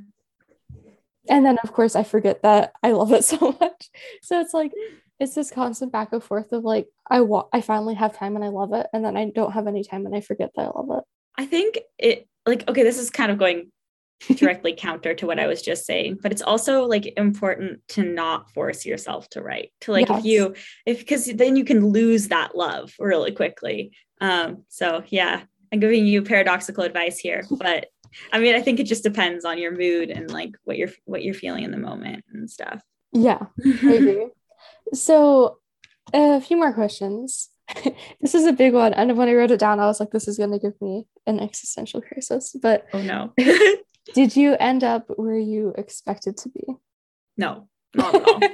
And then of course I forget that I love it so much. So it's like it's this constant back and forth of like I wa- I finally have time and I love it, and then I don't have any time and I forget that I love it. I think it like okay, this is kind of going directly counter to what I was just saying, but it's also like important to not force yourself to write, to like, yes. if you, if, because then you can lose that love really quickly. Um, so yeah, I'm giving you paradoxical advice here, but I mean, I think it just depends on your mood and like what you're, what you're feeling in the moment and stuff. Yeah, I agree. So a few more questions. This is a big one. And when I wrote it down, I was like, this is going to give me an existential crisis, but oh no. Did you end up where you expected to be? No, not at all.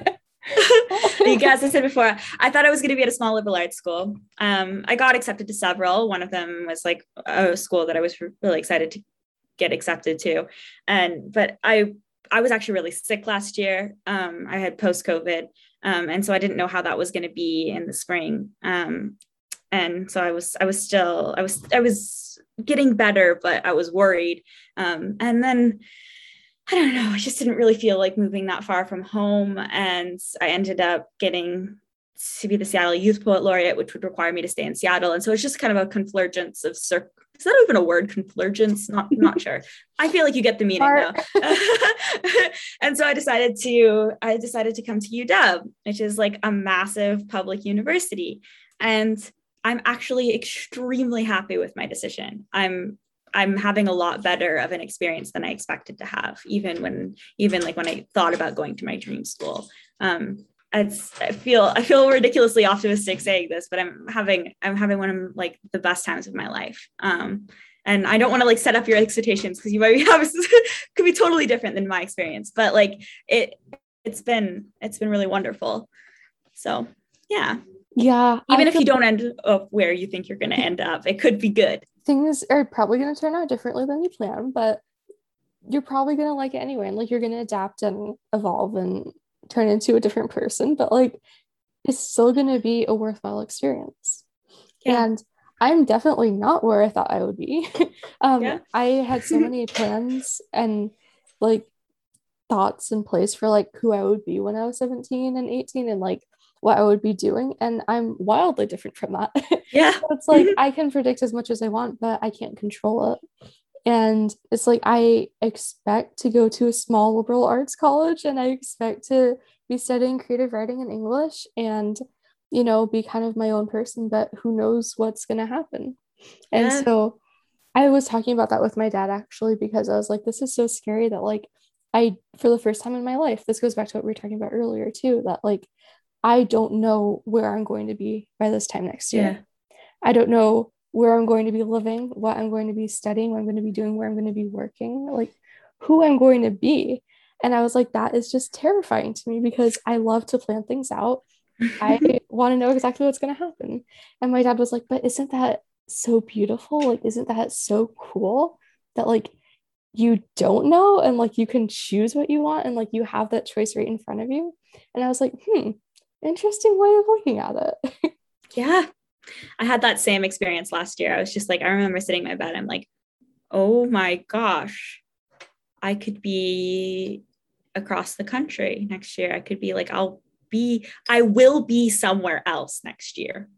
Because I said before, I thought I was going to be at a small liberal arts school. Um, I got accepted to several. One of them was like a school that I was really excited to get accepted to. And, but I, I was actually really sick last year. Um, I had post-COVID. Um, and so I didn't know how that was going to be in the spring. Um, and so I was, I was still, I was, I was getting better, but I was worried. Um, and then I don't know, I just didn't really feel like moving that far from home. And I ended up getting to be the Seattle Youth Poet Laureate, which would require me to stay in Seattle. And so it's just kind of a confluence of cir- is that even a word? Confluence? Not, not sure. I feel like you get the meaning now. And so I decided to, I decided to come to U W, which is like a massive public university. And I'm actually extremely happy with my decision. I'm I'm having a lot better of an experience than I expected to have, even when, even like when I thought about going to my dream school. Um, it's, I feel, I feel ridiculously optimistic saying this, but I'm having, I'm having one of like the best times of my life. Um, and I don't want to like set up your expectations because you might have, could be totally different than my experience, but like it, it's been, it's been really wonderful. So yeah. Yeah. Even I if you don't end up where you think you're going to end up, it could be good. Things are probably going to turn out differently than you plan, but you're probably going to like it anyway. And like, you're going to adapt and evolve and turn into a different person, but like, it's still going to be a worthwhile experience. Yeah. And I'm definitely not where I thought I would be. um, yeah. I had so many plans and like thoughts in place for like who I would be when I was seventeen and eighteen and like what I would be doing. And I'm wildly different from that. Yeah. So it's like, I can predict as much as I want, but I can't control it. And it's like, I expect to go to a small liberal arts college and I expect to be studying creative writing in English and, you know, be kind of my own person, but who knows what's going to happen. Yeah. And so I was talking about that with my dad actually, because I was like, this is so scary that like, I, for the first time in my life, this goes back to what we were talking about earlier too, that like, I don't know where I'm going to be by this time next year. Yeah. I don't know where I'm going to be living, what I'm going to be studying, what I'm going to be doing, where I'm going to be working, like who I'm going to be. And I was like, that is just terrifying to me because I love to plan things out. I want to know exactly what's going to happen. And my dad was like, but isn't that so beautiful? Like, isn't that so cool that like you don't know and like you can choose what you want and like you have that choice right in front of you? And I was like, hmm. Interesting way of looking at it. Yeah. I had that same experience last year. I was just like, I remember sitting in my bed. I'm like, oh my gosh, I could be across the country next year. I could be like, I'll be, I will be somewhere else next year.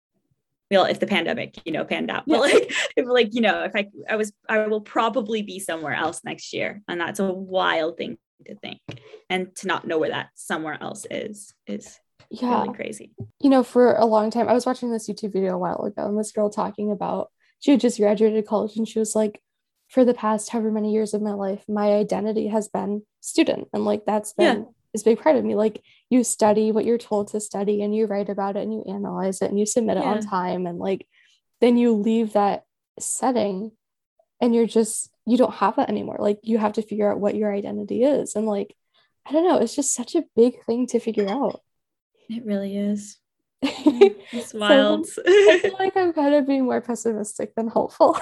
Well, if the pandemic, you know, panned out, yeah. But like, if like, you know, if I, I was, I will probably be somewhere else next year. And that's a wild thing to think. And to not know where that somewhere else is, is yeah. really crazy. You know, for a long time, I was watching this YouTube video a while ago and this girl talking about, she had just graduated college and she was like, for the past however many years of my life, my identity has been student. And like, that's been yeah. this big part of me. Like you study what you're told to study and you write about it and you analyze it and you submit it yeah. on time. And like, then you leave that setting and you're just, you don't have that anymore. Like you have to figure out what your identity is. And like, I don't know, it's just such a big thing to figure out. It really is. It's wild. So, I feel like I'm kind of being more pessimistic than hopeful.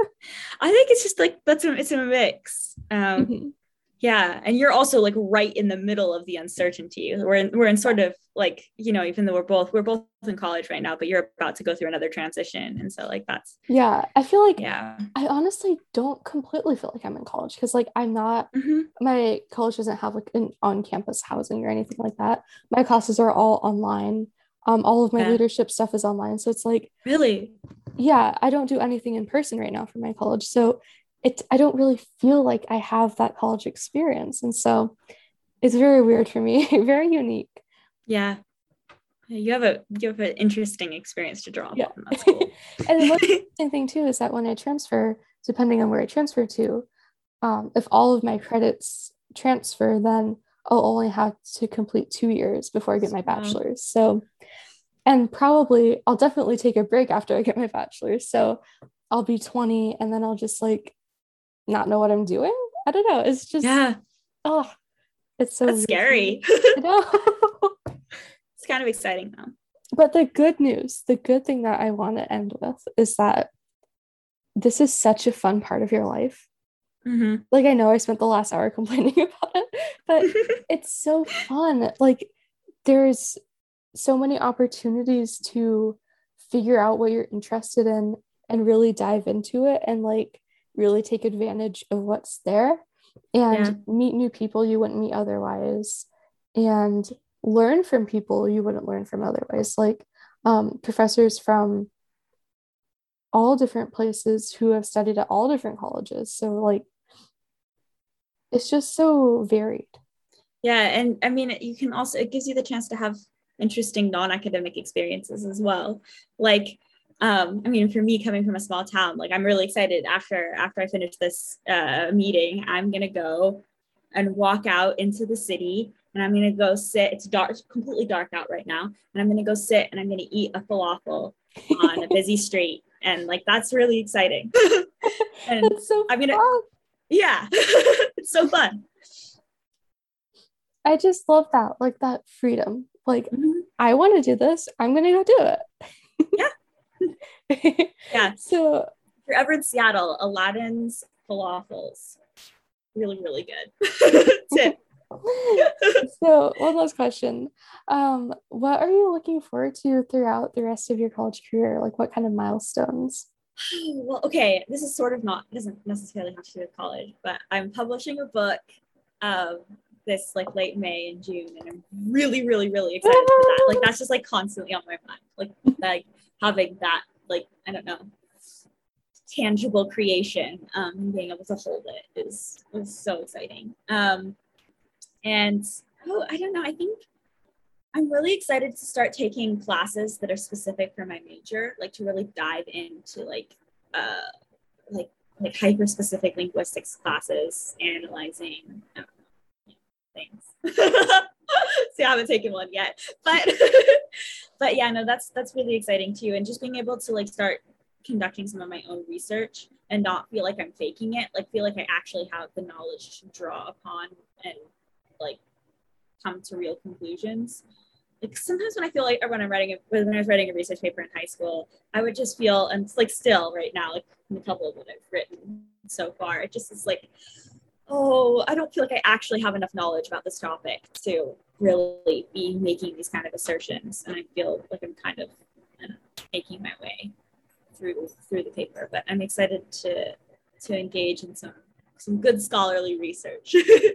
I think it's just like, that's a, it's a mix. Um, mm-hmm. Yeah. And you're also like right in the middle of the uncertainty. We're in, we're in sort of like, you know, even though we're both, we're both in college right now, but you're about to go through another transition. And so like, that's. Yeah. I feel like, yeah, I honestly don't completely feel like I'm in college because like, I'm not, mm-hmm. my college doesn't have like an on-campus housing or anything like that. My classes are all online. Um, all of my yeah. leadership stuff is online. So it's like, really? Yeah, I don't do anything in person right now for my college. So it I don't really feel like I have that college experience. And so it's very weird for me, very unique. Yeah. You have a you have an interesting experience to draw Yeah. upon. That's cool. And one interesting thing too is that when I transfer, depending on where I transfer to, um, if all of my credits transfer, then I'll only have to complete two years before I get my Wow. bachelor's. So, and probably I'll definitely take a break after I get my bachelor's. So I'll be twenty and then I'll just like not know what I'm doing. I don't know. It's just, Yeah. oh, it's so That's weird. scary. I know. It's kind of exciting though. But the good news, the good thing that I want to end with is that this is such a fun part of your life. Mm-hmm. Like, I know I spent the last hour complaining about it, but it's so fun. Like, there's so many opportunities to figure out what you're interested in and really dive into it and like really take advantage of what's there and Yeah. meet new people you wouldn't meet otherwise and learn from people you wouldn't learn from otherwise. Like, um, professors from all different places who have studied at all different colleges. So, like, it's just so varied. Yeah. And I mean, you can also, it gives you the chance to have interesting non-academic experiences as well. Like, um, I mean, for me coming from a small town, like I'm really excited after after I finish this uh, meeting, I'm gonna go and walk out into the city and I'm gonna go sit. It's dark, it's completely dark out right now, and I'm gonna go sit and I'm gonna eat a falafel on a busy street, and like that's really exciting. And That's so I'm gonna, fun. yeah, it's so fun. I just love that, like that freedom. Like, Mm-hmm. I want to do this. I'm gonna go do Yeah. it. Yeah. So, If you're ever in Seattle, Aladdin's falafels, really, really good. Tip. so one last question. Um, what are you looking forward to throughout the rest of your college career? Like, what kind of milestones? Well, okay, this is sort of not, doesn't necessarily have to do with college, but I'm publishing a book um, this like late May and June, and I'm really, really, really excited for that. Like that's just like constantly on my mind, like like having that, like I don't know, tangible creation um, and being able to hold it is is so exciting. Um, and oh, I don't know, I think I'm really excited to start taking classes that are specific for my major, like to really dive into like uh like like hyper specific linguistics classes, analyzing I don't know, things. See, I haven't taken one yet, but but yeah, no, that's that's really exciting too, and just being able to like start conducting some of my own research and not feel like I'm faking it, like feel like I actually have the knowledge to draw upon and like come to real conclusions. Like sometimes when I feel like when I'm writing a, when I was writing a research paper in high school, I would just feel, and it's like still right now, like in a couple of what I've written so far, it just is like, oh, I don't feel like I actually have enough knowledge about this topic to really be making these kind of assertions. And I feel like I'm kind of you know, making my way through through the paper. But I'm excited to to engage in some some good scholarly research.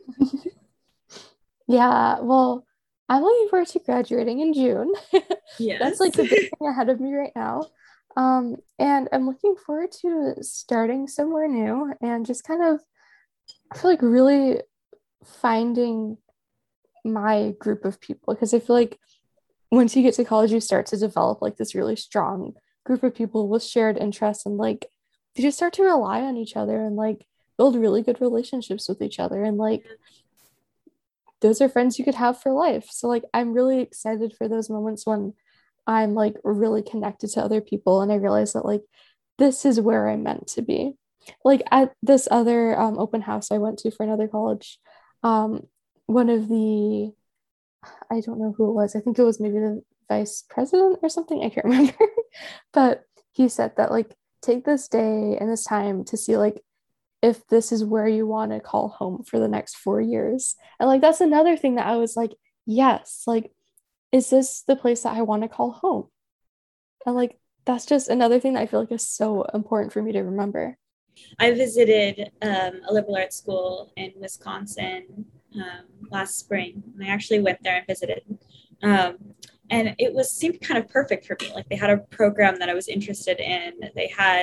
Yeah, well, I'm looking forward to graduating in June. Yes. That's like the big thing ahead of me right now. Um, and I'm looking forward to starting somewhere new and just kind of, I feel like really finding my group of people because I feel like once you get to college, you start to develop like this really strong group of people with shared interests and like you just start to rely on each other and like build really good relationships with each other and like those are friends you could have for life. So like I'm really excited for those moments when I'm like really connected to other people and I realize that like this is where I'm meant to be. Like at this other um, open house I went to for another college, um, one of the I don't know who it was. I think it was maybe the vice president or something. I can't remember. But he said that like take this day and this time to see like if this is where you want to call home for the next four years. And like that's another thing that I was like, yes, like, is this the place that I want to call home? And like that's just another thing that I feel like is so important for me to remember. I visited um, a liberal arts school in Wisconsin um, last spring, and I actually went there and visited. Um, and it was seemed kind of perfect for me. Like they had a program that I was interested in. They had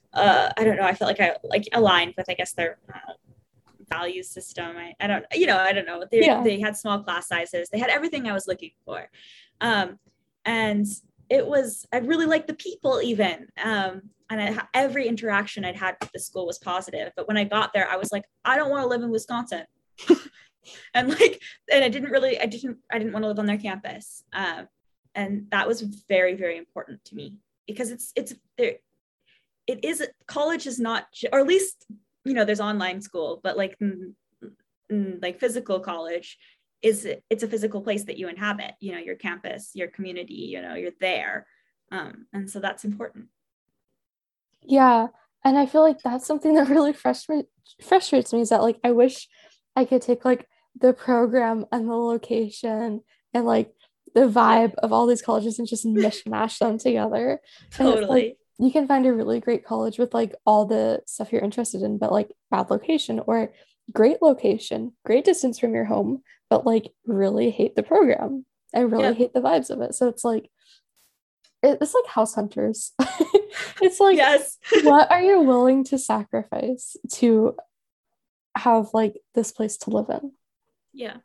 uh, I don't know, I felt like I like aligned with, I guess, their uh, value system. I, I don't, you know, I don't know. They, Yeah. they had small class sizes. They had everything I was looking for. Um, and it was, I really liked the people even. Um, and I, every interaction I'd had with the school was positive. But when I got there, I was like, I don't want to live in Wisconsin. and like, and I didn't really, I didn't, I didn't want to live on their campus. Um, and that was very, very important to me because it's, it's, there, it is, college is not, or at least, you know, there's online school, but like, mm, mm, like physical college is, it's a physical place that you inhabit, you know, your campus, your community, you know, you're there. Um, and so that's important. Yeah. And I feel like that's something that really frustrates frustrates me is that like I wish I could take like the program and the location and like the vibe yeah. of all these colleges and just mishmash them together. Totally. And like, you can find a really great college with like all the stuff you're interested in, but like bad location, or great location, great distance from your home, but like really hate the program. I really yeah. hate the vibes of it. So it's like, it's like House Hunters. It's like, yes. what are you willing to sacrifice to have like this place to live in? Yeah.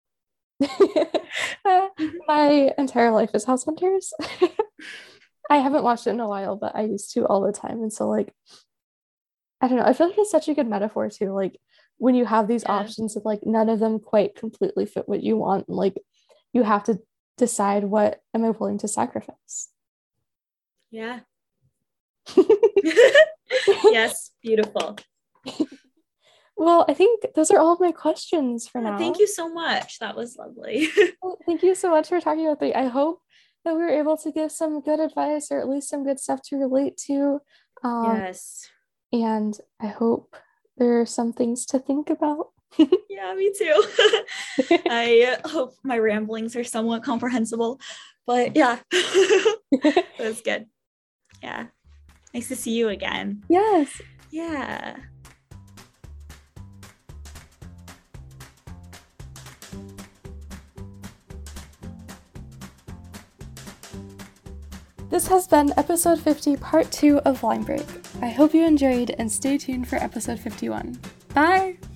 uh, my entire life is House Hunters. I haven't watched it in a while, but I used to all the time. And so like, I don't know. I feel like it's such a good metaphor too. Like when you have these yeah. options of like, none of them quite completely fit what you want. And like, you have to decide, what am I willing to sacrifice? Yeah. Yes. Beautiful. Well, I think those are all of my questions for yeah, now. Thank you so much. That was lovely. Well, thank you so much for talking about me. I hope that we were able to give some good advice, or at least some good stuff to relate to. Um, yes. And I hope there are some things to think about. Yeah, me too. I hope my ramblings are somewhat comprehensible, but yeah, it was good. Yeah. Nice to see you again. Yes. Yeah. This has been episode fifty, part two of Line Break. I hope you enjoyed, and stay tuned for episode fifty-one. Bye!